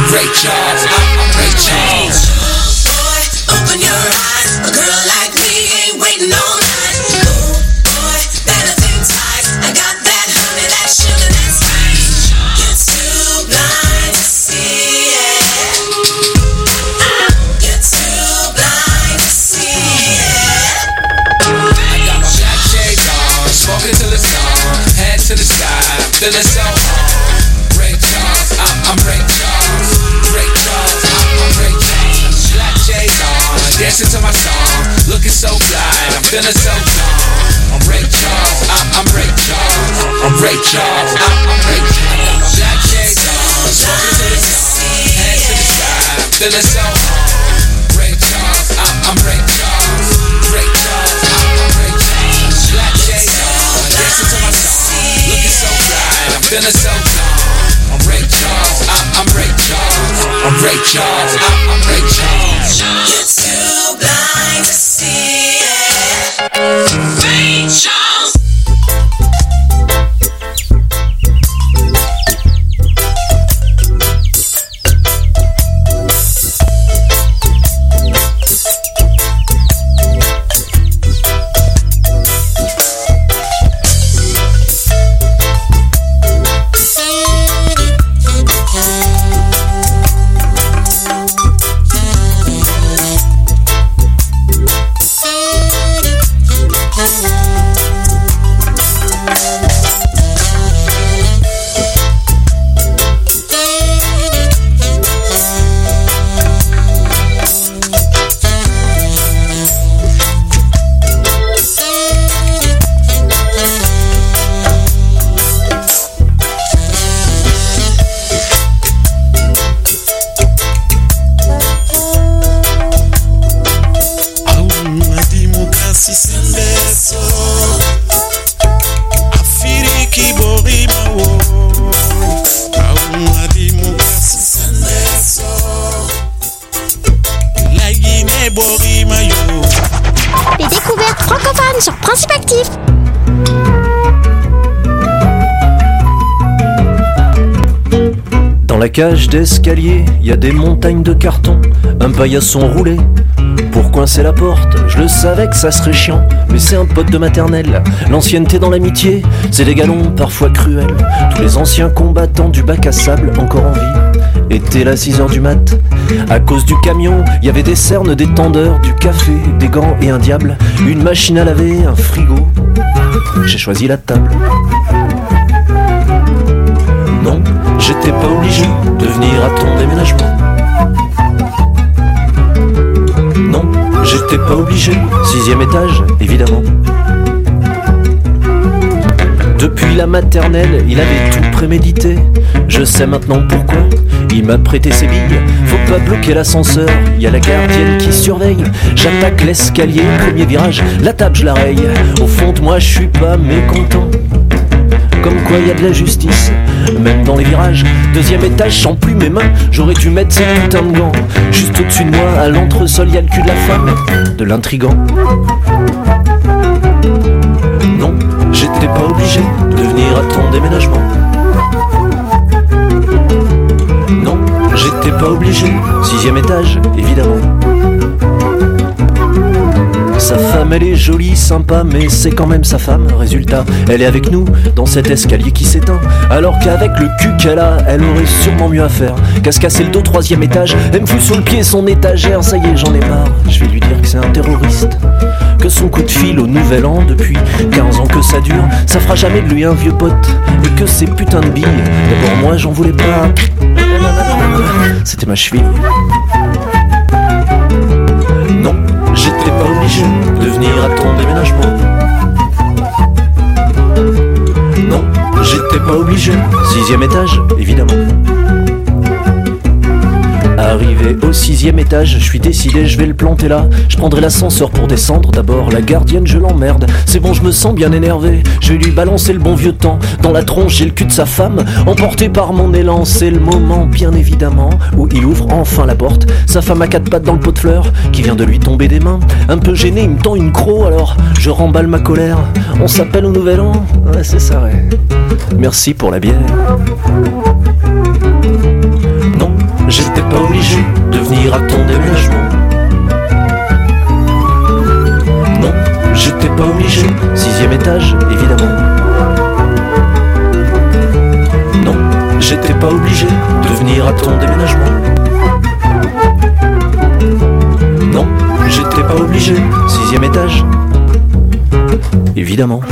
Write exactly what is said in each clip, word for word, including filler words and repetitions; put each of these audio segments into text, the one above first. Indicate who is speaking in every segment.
Speaker 1: Ray Charles, I'm Ray Charles.
Speaker 2: Boy, open your eyes. A girl like me ain't waiting all night. Oh boy, better think twice. I got that honey, that sugar, that spice. You're too blind to see it. You're too blind to see it.
Speaker 1: I got my black shades on, smoking till it's gone. Head to the sky, feeling so on. Ray Charles, I'm, I'm Ray Charles. Ray Charles, I'm, I'm Ray Charles. Black shades on, dancing to my song. Looking so fly, I'm feeling so gone. I'm Ray Charles, I'm, I'm Ray Charles. I'm Ray Charles, I'm, I'm Ray Charles. Black shades on, smoking till it's gone. Head to the sky, feeling so on. Ray Charles, I'm, I'm Ray Charles. Ray Charles, I'm, I'm Ray Charles. Black shades on, dancing to my song. Looking so fly, I'm feeling so gone. I'm Ray Charles, I'm, I'm Ray Charles. I'm Ray Charles, I'm, I'm Ray Charles.
Speaker 2: You're too blind to see it. Ray Charles.
Speaker 3: Les découvertes francophones sur Principe Actif.
Speaker 4: Dans la cage d'escalier, y a des montagnes de carton, un paillasson roulé pour coincer la porte. Je le savais que ça serait chiant, mais c'est un pote de maternelle. L'ancienneté dans l'amitié, c'est des galons parfois cruels. Tous les anciens combattants du bac à sable encore en vie étaient là à six heures du mat. À cause du camion, y avait des cernes, des tendeurs, du café, des gants et un diable. Une machine à laver, un frigo. J'ai choisi la table. Non, j'étais pas obligé de venir à ton déménagement. Non, j'étais pas obligé. Sixième étage, évidemment. Depuis la maternelle, il avait tout prémédité. Je sais maintenant pourquoi. Il m'a prêté ses billes. Faut pas bloquer l'ascenseur, y a la gardienne qui surveille. J'attaque l'escalier, premier virage, la table je la raye. Au fond de moi je suis pas mécontent. Comme quoi y a de la justice, même dans les virages. Deuxième étage, je sens plus mes mains. J'aurais dû mettre ces putains de gants. Juste au-dessus de moi, à l'entresol, y a le cul de la femme, de l'intrigant. Non, j'étais pas obligé de venir à ton déménagement. Non, j'étais pas obligé. Sixième étage, évidemment. Sa femme, elle est jolie, sympa, mais c'est quand même sa femme. Résultat, elle est avec nous dans cet escalier qui s'éteint. Alors qu'avec le cul qu'elle a, elle aurait sûrement mieux à faire qu'à se casser le dos, troisième étage. Elle me fout sur le pied son étagère, ça y est, j'en ai marre. Je vais lui dire que c'est un terroriste, que son coup de fil au nouvel an, depuis quinze ans que ça dure, ça fera jamais de lui un vieux pote. Et que ces putains de billes, d'abord moi j'en voulais pas. C'était ma cheville. Non, j'étais pas obligé de venir à ton déménagement. Non, j'étais pas obligé. Sixième étage, évidemment. Arrivé au sixième étage, je suis décidé, je vais le planter là. Je prendrai l'ascenseur pour descendre. D'abord la gardienne, je l'emmerde. C'est bon, je me sens bien énervé. Je vais lui balancer le bon vieux temps. Dans la tronche, j'ai le cul de sa femme. Emporté par mon élan, c'est le moment, bien évidemment, où il ouvre enfin la porte. Sa femme a quatre pattes dans le pot de fleurs, qui vient de lui tomber des mains. Un peu gêné, il me tend une croc, alors je remballe ma colère. On s'appelle au nouvel an. Ouais, c'est ça, ouais. Merci pour la bière. Non, j'étais j'étais pas obligé de venir à ton déménagement. Non, j'étais pas obligé, sixième étage. Évidemment.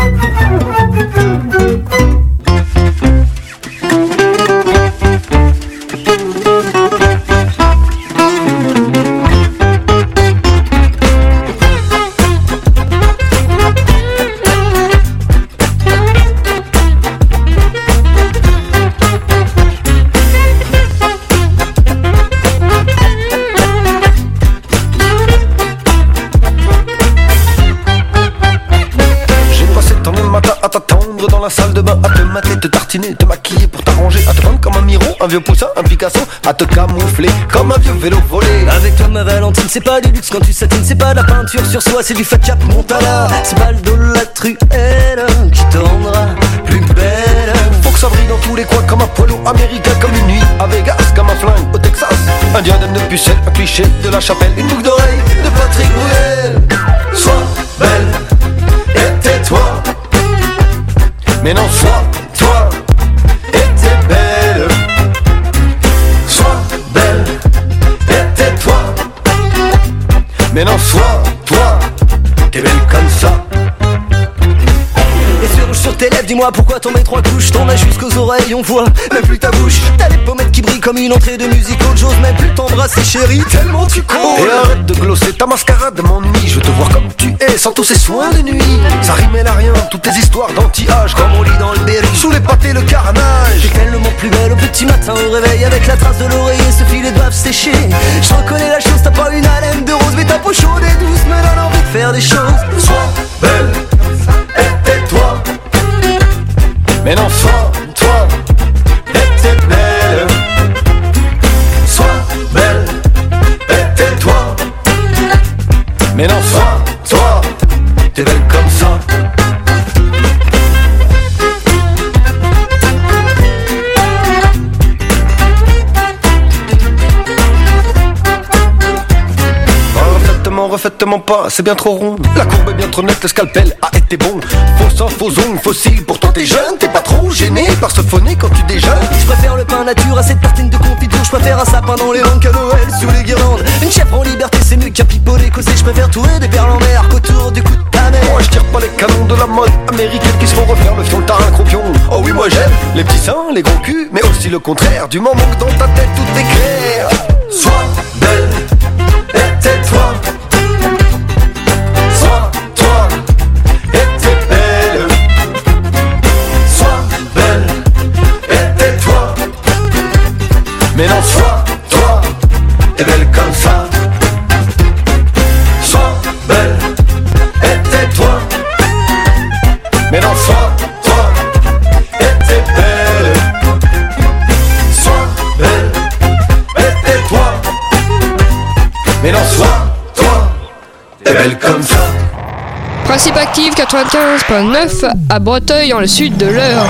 Speaker 5: La salle de bain, à te mater, te tartiner, te maquiller pour t'arranger, à te prendre comme un Miro, un vieux poussin, un Picasso, à te camoufler comme un vieux vélo volé.
Speaker 6: Avec toi ma Valentine, c'est pas du luxe quand tu satines, c'est pas de la peinture sur soi, c'est du fat cap Montana. C'est pas le dos de la truelle qui te rendra plus belle.
Speaker 5: Faut que ça brille dans tous les coins comme un poilu américain, comme une nuit à Vegas, comme un flingue au Texas. Un diadème de pucelle, un cliché de la chapelle, une boucle d'oreille de Patrick Bruel. Sois belle et tais-toi. Mais non, sois toi, et t'es belle. Sois belle, et tais-toi. Mais non, sois toi, t'es belle comme ça.
Speaker 6: Les yeux rouges sur tes lèvres, dis-moi pourquoi t'en mets trois couches. T'en as jusqu'aux oreilles, on voit même plus ta bouche. T'as les pommettes qui brillent comme une entrée de musique. J'ose même plus t'embrasser chérie, tellement tu cours.
Speaker 5: Et arrête de glosser, ta mascarade m'ennuie. Je veux te voir comme tu es, sans tous ces soins de nuit. Ça rimait à rien, toutes tes histoires d'anti-âge, comme on lit dans le Berry. Sous les pâtés, le carnage.
Speaker 6: T'es tellement plus belle au petit matin au réveil, avec la trace de l'oreiller, ce filet de bave séché. Je reconnais la chose, t'as pas une haleine de rose, mais ta peau chaude et douce me donne envie de faire des choses.
Speaker 5: Sois belle, et tais-toi. Mais non, sois toi, et t'es belle. Sois belle, et tais-toi. Mais non, sois toi, t'es belle comme ça. Refaites-moi pas, c'est bien trop rond. La courbe est bien trop nette, le scalpel a été bon. Faux sang, faux ongles, fossile, pourtant t'es jeune. T'es pas trop gêné par ce phoné quand tu déjeunes.
Speaker 6: Je préfère le pain nature à cette tartine de confiture. Je préfère un sapin dans les rangs qu'à Noël sous les guirlandes. Une chèvre en liberté c'est mieux qu'un pipeau écossais. Je préfère trouver des perles en mer qu'autour du cou de ta mère.
Speaker 5: Moi je tire pas les canons de la mode américaine qui se font refaire le fion, le tarin, croupion. Oh oui moi j'aime les petits seins, les gros culs, mais aussi le contraire. Du moment que dans ta tête tout est clair. Sois belle, et tais-toi. Mais non, sois toi, t'es belle comme ça. Sois belle, et tais-toi. Mais non, sois toi, et t'es belle. Sois belle, et tais-toi. Mais non, sois toi, t'es belle comme ça.
Speaker 7: Principe actif quatre-vingt-quinze virgule neuf à Breteuil dans le sud de l'Eure.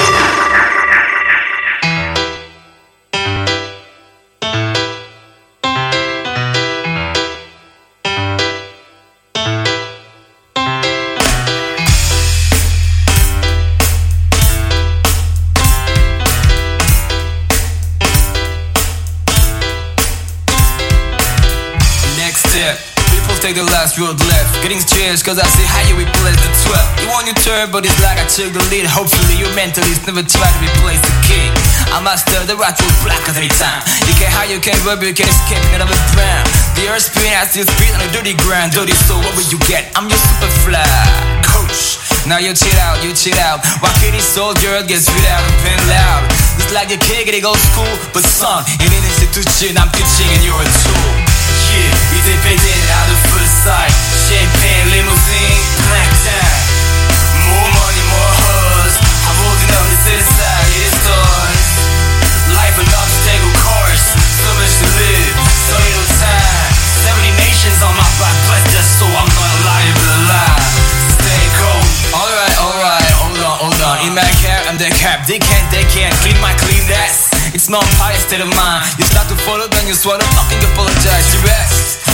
Speaker 1: Take the last road left, getting strange cause I say hi you replace the twelve. You want your turn but it's like I took the lead. Hopefully your mentalist never try to replace the king. I master the right road black every time. You can't hide, you can't rub, you can't escape another brand. The earth spin as you speed on a dirty ground. Dirty soul, what will you get? I'm your super fly coach. Now you chill out, you chill out. Why can't this soldier get spit out and pen loud? It's like a kid getting old school, but son, in an institution I'm teaching and you're a tool. Yeah, ils étaient out of full sight. Champagne, limousine, black time. More money, more hoes. I'm old enough to sit aside, it's toys. Life an obstacle course. So much to live, so little time. Seventy nations on my back, but just so I'm not liable alive. Stay cold. Alright, alright, hold on, hold on. In my cap, I'm the cap. They can't, they can't clean my clean that. It's my empire state of mind. You start to follow, then you swallow, fucking apologize. You rest.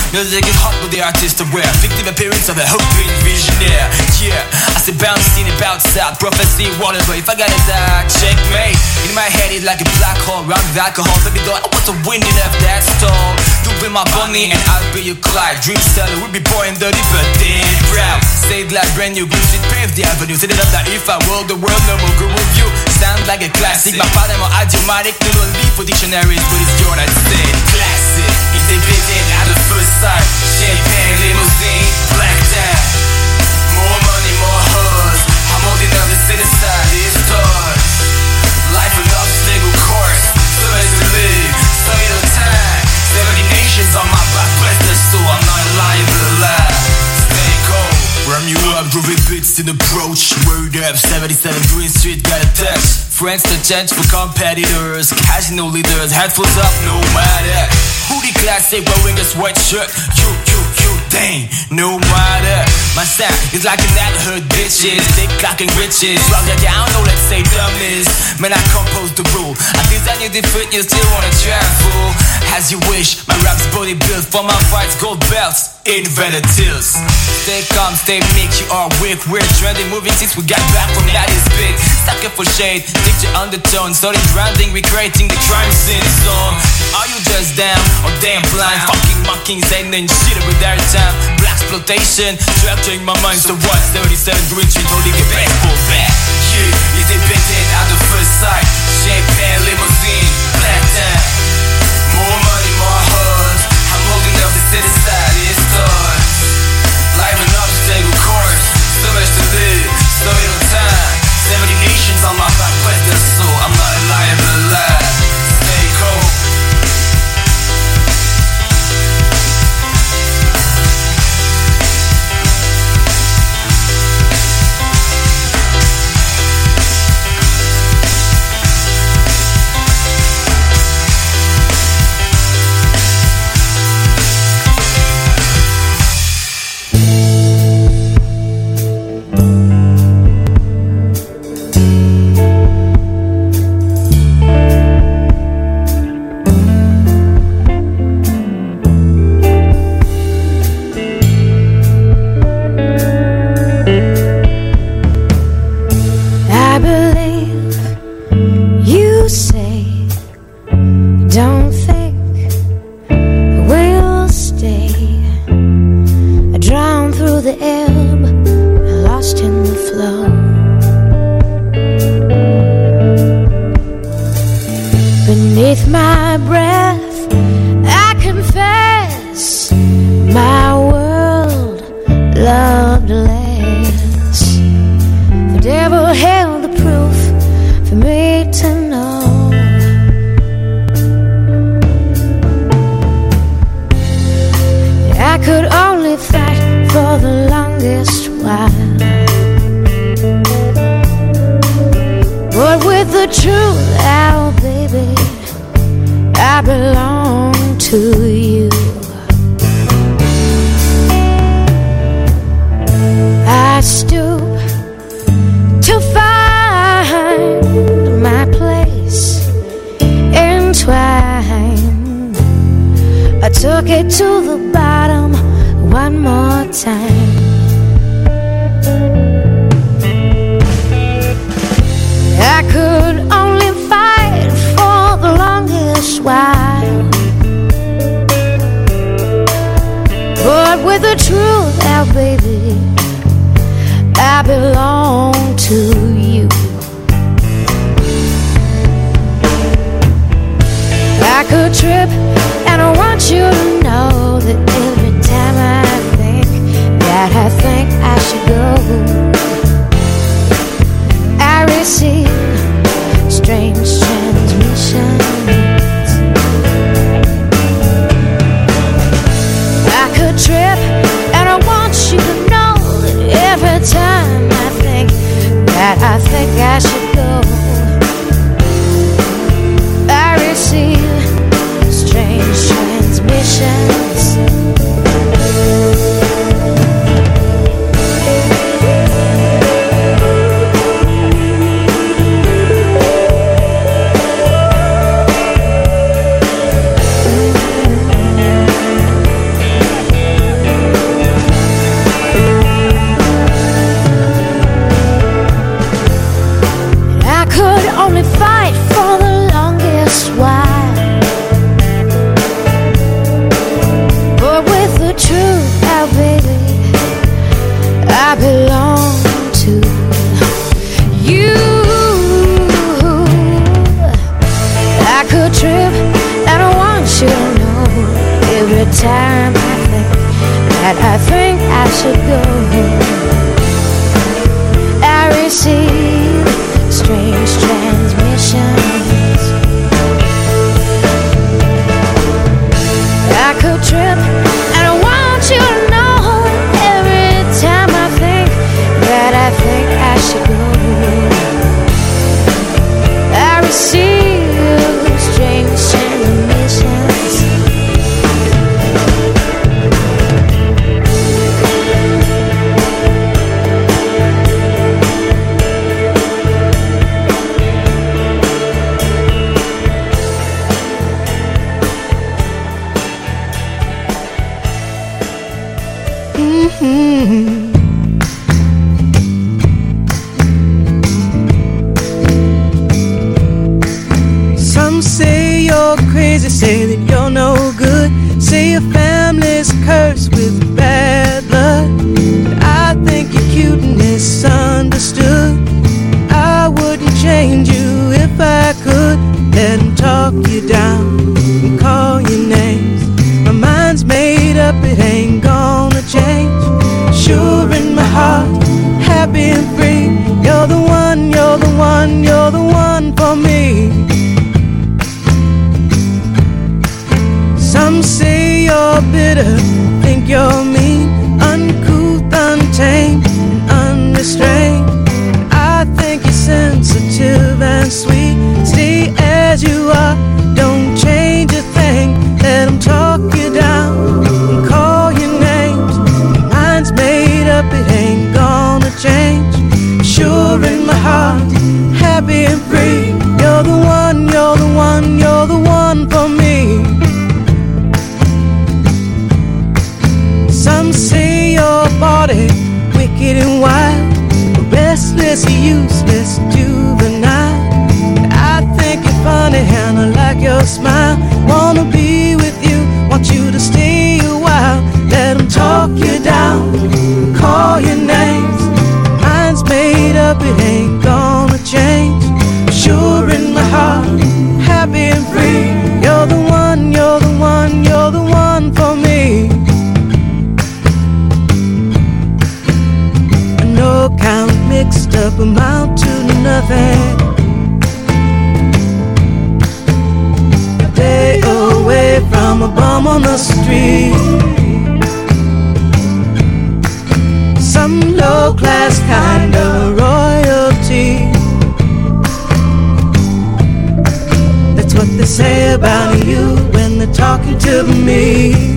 Speaker 1: Music is hot but the artists aware. Fictive appearance of a hoping visionaire. Yeah, I say bouncing about south. Prophecy, whatever, if I got a dark checkmate. In my head it's like a black hole, round with alcohol. Baby girl, I want to win enough that stall. You be my bunny and I'll be your Clyde. Dream seller, we'll be pouring dirty but damn proud. Say it like brand new, good shit, pave the avenue. Set it up that if I rule the world, no more good review. Sound like a classic. My father, my idiomatic, little leaf for dictionaries, but it's your I'd say classic. It's a bit in at the first sight. Champagne, limousine, black tie. More money, more hoes. I'm old enough to sit aside this toy. Life an obstacle course. So as to live, so little time. Seventy nations on my back, bless the soul. I'm not lying but alive. Stay cold. Ram you up, groovy beats in approach. Word up, seventy-seven Green Street, got a touch. Friends to change for competitors. Casino leaders, headphones up, no matter. Hoodie classic, wearing a sweatshirt. You, you, you, dang, no matter. My sound is like an ad-hood bitches. Thick clocking riches. Rock that down, no let's say dumbness. Man, I compose the rule. I design you different, you still wanna travel. As you wish, my rap's body built. For my fights, gold belts, invented tills. Stay calm, stay meek, you are weak. We're trending, moving since we got back from that is big. Stuck up for shade, picture undertone. Starting branding, recreating the crime scene song. Are you just down or damn blind? Fucking mocking, saying and shit with their time. Black exploitation, structuring my mind. So what? seventy-seven Green Street, holding a baseball bat. Yeah, is it bitten at the first sight? Champagne, limousine, black time. More money, more hoes. I'm old enough to sit aside this toy. Life an obstacle course. So much to live, so little time. Seventy nations on my back, bless the soul. I'm not lying but alive. Stay cold.
Speaker 8: I could trip, and I want you to know. Every time I think that I think I should go, I receive strange transmissions. I could trip, and I want you to know. Every time I think that I think I should go, I receive strange transmissions. Mm-hmm.
Speaker 9: Some say you're crazy, say that you're no good, say your family's cursed with bad blood. But I think you're cute and misunderstood. I wouldn't change you if I could. Let them talk you down and call you names. My mind's made up, it ain't gonna change. Sure in my heart, happy and free. You're the one, you're the one, you're the one for me. Some say you're bitter, think you're mean, uncouth, untamed, and unrestrained. I think you're sensitive and sweet. Stay as you are, don't change a thing. Let them talk you down and call you names. Mine's made up, it ain't gonna change. Sure in my heart, happy and free. You're the one, you're the one, you're the one for me. Some say your body wicked and wild, restless, useless, juvenile. I think you're funny and I like your smile. Wanna be with you, want you to stay a while. Let them talk you down, call your names. Mine's made up, it ain't gonna change. Sure in my heart, happy and free. You're the one, you're the one, you're the one for me. No count mixed up amount to nothing. A day away from a bum on the street. Some low-class kind of royalty. That's what they say about you when they're talking to me.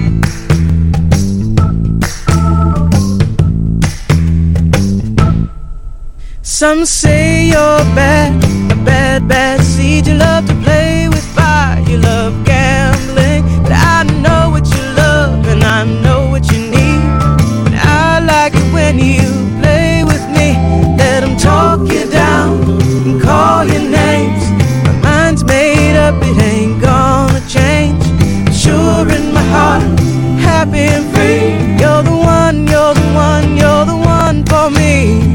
Speaker 9: Some say you're bad, a bad, bad seed. You love to play with fire, you love gambling. But I know what you love and I know what you need. And I like it when you play with me. Let them talk you down and call your names. My mind's made up, it ain't gonna change. Sure in my heart, happy and free. You're the one, you're the one, you're the one for me.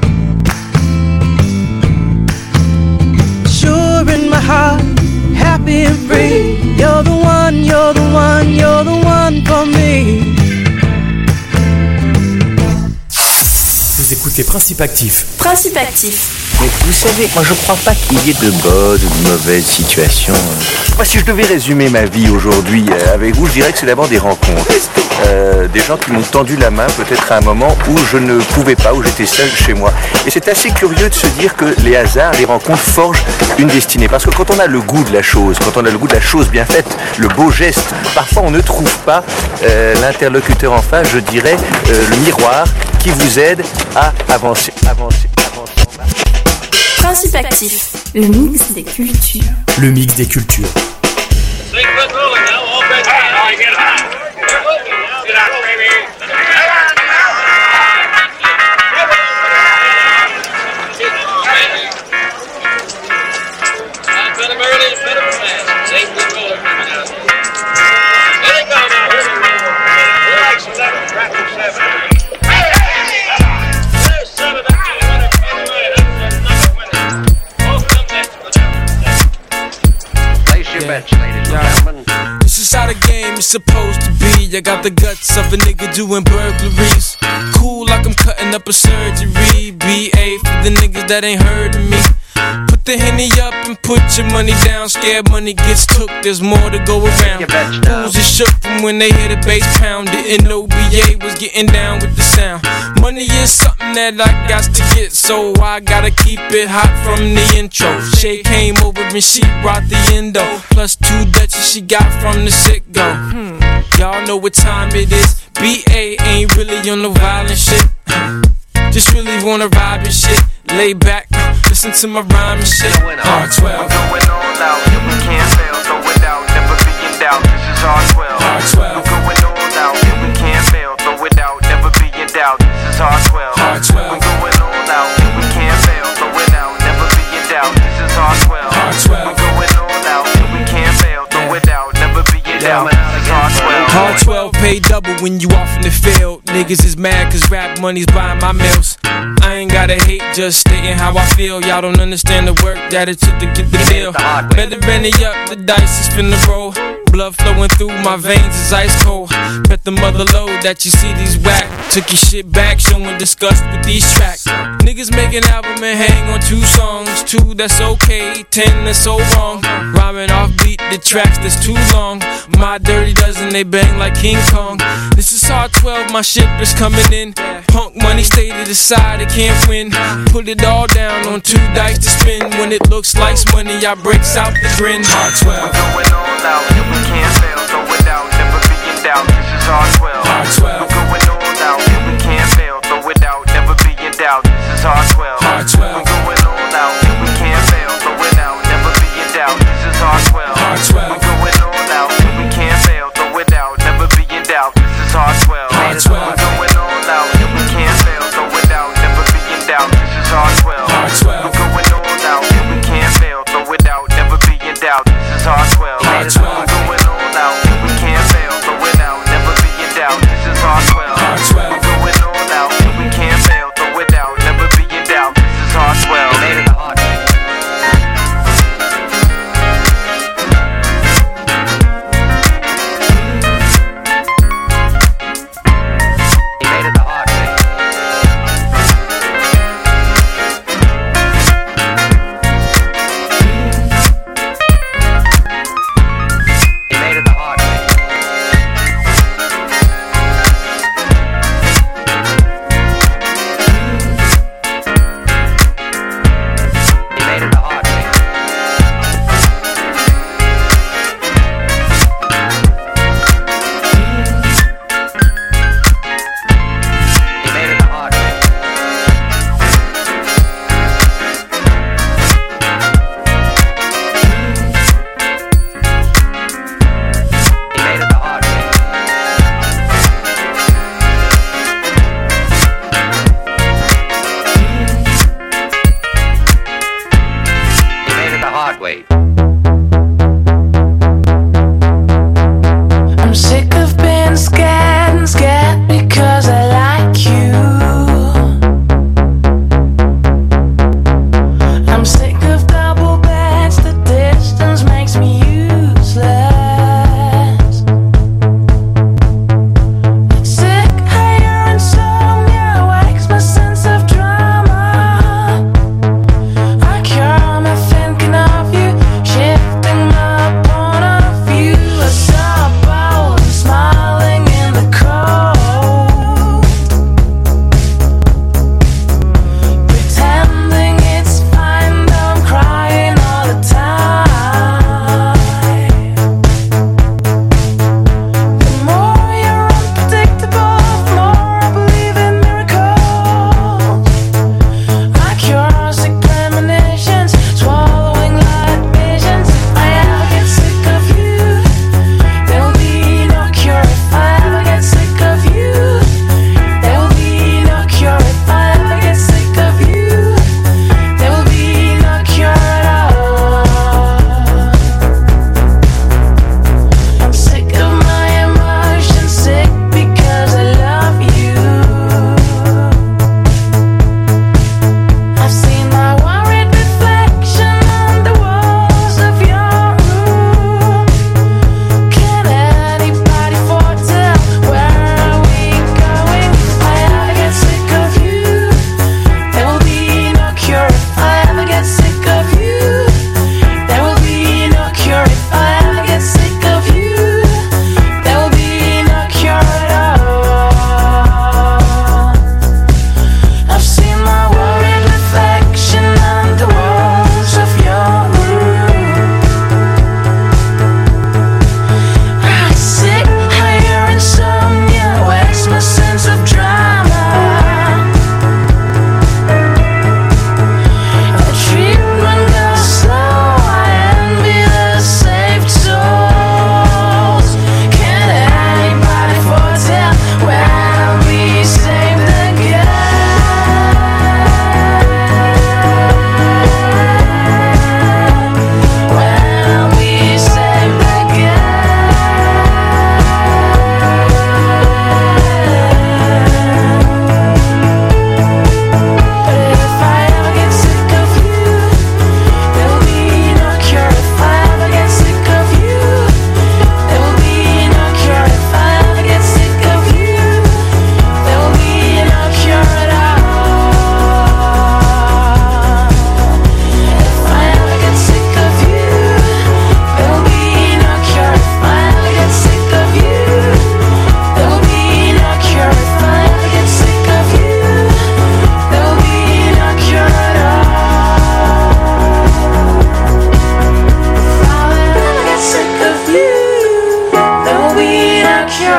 Speaker 9: In my heart, happy and free. You're the one, you're the one, you're the one for me.
Speaker 10: Vous écoutez Principe Actif.
Speaker 11: Principe Actif.
Speaker 12: Mais vous savez, moi je crois pas qu'il y ait de bonnes ou de mauvaises situations. Moi, si je devais résumer ma vie aujourd'hui euh, avec vous, je dirais que c'est d'abord des rencontres. Euh, des gens qui m'ont tendu la main peut-être à un moment où je ne pouvais pas, où j'étais seul chez moi. Et c'est assez curieux de se dire que les hasards, les rencontres forgent une destinée. Parce que quand on a le goût de la chose, quand on a le goût de la chose bien faite, le beau geste, parfois on ne trouve pas euh, l'interlocuteur en face, je dirais, euh, le miroir qui vous aide à avancer, avancer, avancer.
Speaker 11: Principe Actif, le mix des cultures.
Speaker 10: Le mix des cultures.
Speaker 1: Yeah. This is how the game is supposed to be. I got the guts of a nigga doing burglaries. Cool like I'm cutting up a surgery. B A for the niggas that ain't heard of me. Put the Henny up and put your money down. Scared money gets took, there's more to go around. Fools are shook from when they hear the bass pound. Didn't know B A was getting down with the sound. Money is something that I got to get, so I gotta keep it hot from the intro. Shay came over and she brought the endo, plus two Dutchies she got from the sit-go. Hmm. Y'all know what time it is. B A ain't really on no violent shit. Just really wanna vibe and shit. Lay back, listen to my rhyme and shit. R twelve.
Speaker 13: We're going all out, yeah, we can't fail. Throw it out, never be in doubt. This is R twelve.
Speaker 1: R twelve.
Speaker 13: We're going all out, yeah, we can't fail. Throw it out, never be in doubt. This is R twelve.
Speaker 1: R twelve.
Speaker 13: We're going all out, yeah, we can't fail. Throw it out, never be in doubt. This is R twelve.
Speaker 1: R twelve.
Speaker 13: We're going all out, yeah, we can't fail. Throw it out, never be in doubt. This is R twelve.
Speaker 1: R twelve pay double when you off in the field. Niggas is mad cause rap money's buying my meals. I ain't gotta hate, just stating how I feel. Y'all don't understand the work that it took to get the deal. Better bend it up, the dice is finna roll. Blood flowing through my veins is ice cold. Bet the mother load that you see these whack. Took your shit back, showing disgust with these tracks. Niggas make an album and hang on two songs. Two that's okay, ten that's so wrong. Rhyming off beat, the tracks that's too long. My dirty dozen, they bang like King Kong. This is R twelve, my ship is coming in. Punk money stay to the side, it can't win. Put it all down on two dice to spin. When it looks like money, I breaks out the grin. R twelve.
Speaker 13: We're going all out, yeah, we can't fail. Throw it out, never be in doubt. This is R twelve.
Speaker 1: R twelve.
Speaker 13: We're going all out, yeah, we can't fail. Throw it out, never be in doubt. This is R twelve.
Speaker 1: R twelve.
Speaker 13: We're going all out, yeah, we can't fail. Throw it out, never be in doubt. This is R twelve.
Speaker 1: R twelve.
Speaker 13: We're going all out, yeah, we can't fail. Throw it out, never be in doubt. This is R twelve.
Speaker 1: R twelve.
Speaker 13: We're going all out, yeah, we can't fail. Throw it out, never be in doubt. This is R twelve.
Speaker 1: R twelve.
Speaker 13: We're going all out, yeah, we can't fail. Throw it out, never be in doubt. This is R twelve.
Speaker 1: R twelve.
Speaker 13: We're going all out, yeah, we can't fail. Throw it out, never be in doubt. This is R twelve.
Speaker 1: R twelve.
Speaker 13: We're going all out, yeah, we can't fail. Throw it out, never be in doubt. This is R twelve. Made it hard.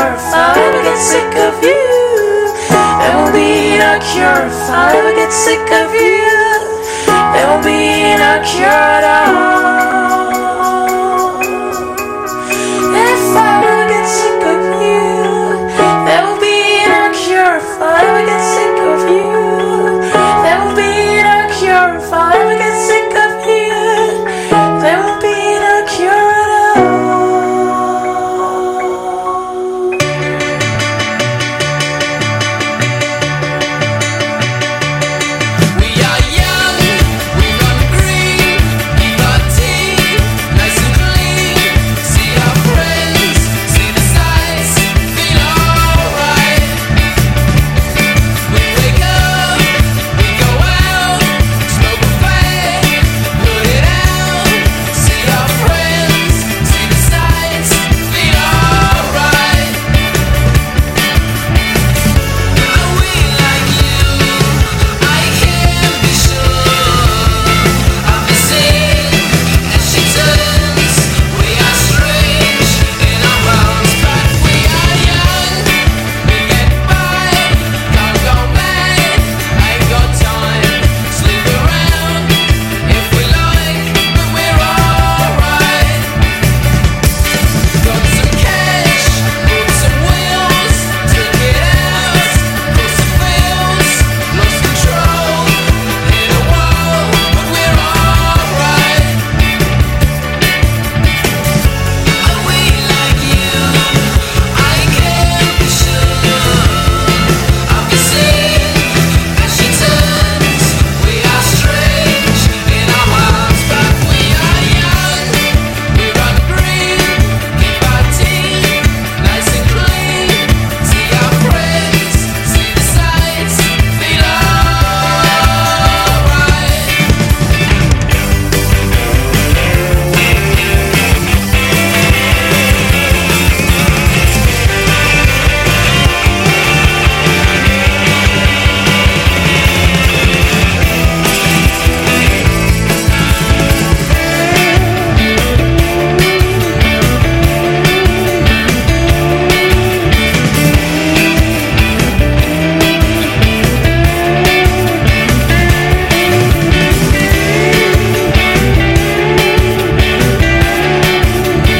Speaker 14: cure if I ever get sick of you. There won't be no cure if I ever get sick of you. There won't be no cure at all.